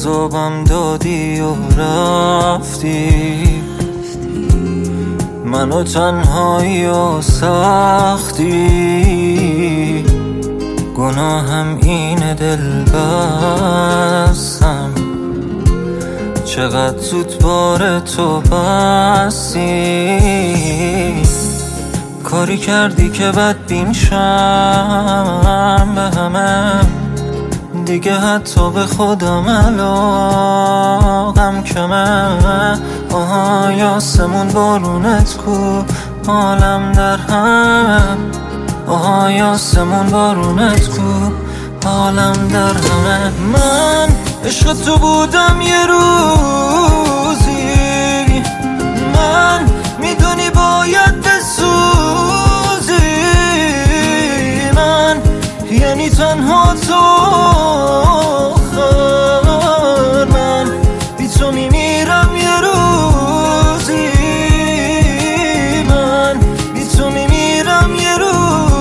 عذابم دادی و رفتی، منو تنهایی و سختی. گناهم اینه دل بستم، چقدر زود بار تو بستی. کاری کردی که بدبین شم به همه، دیگه حتی به خودم علاقم کمه. آهای آسمون بارونت کو، حالم در هم. آهای آسمون بارونت کو، حالم در همه. من عشق تو بودم یه روزی، من میدونی باید بسوزی. من یعنی تنها تو آخر، من بی تو میمیرم یه روزی. من بی تو میمیرم یه روزی.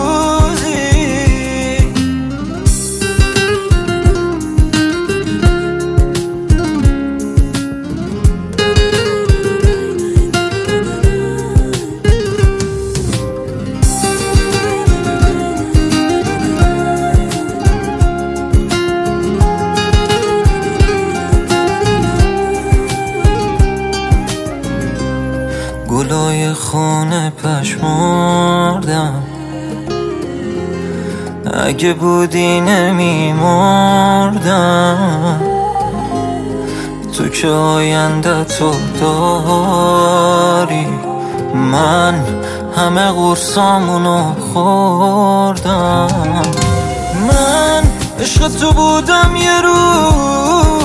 گلای خونه پشمردم، اگه بودی نمیمردم. تو که آینده تو داری، من همه قرصامونو خوردم. من عشق تو بودم یه روز